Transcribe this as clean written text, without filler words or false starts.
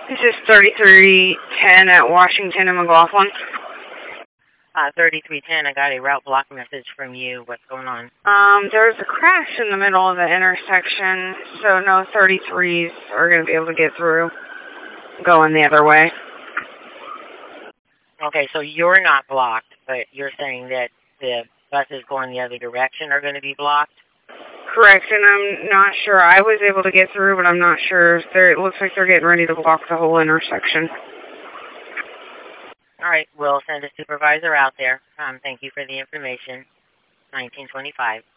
This is 3310 at Washington and McLaughlin. 3310, I got a route block message from you. What's going on? There's a crash in the middle of the intersection, so no 33s are going to be able to get through going the other way. Okay, so you're not blocked, but you're saying that the buses going the other direction are going to be blocked? Correct, and I'm not sure. I was able to get through, but I'm not sure. It looks like they're getting ready to block the whole intersection. All right, we'll send a supervisor out there. Thank you for the information. 1925.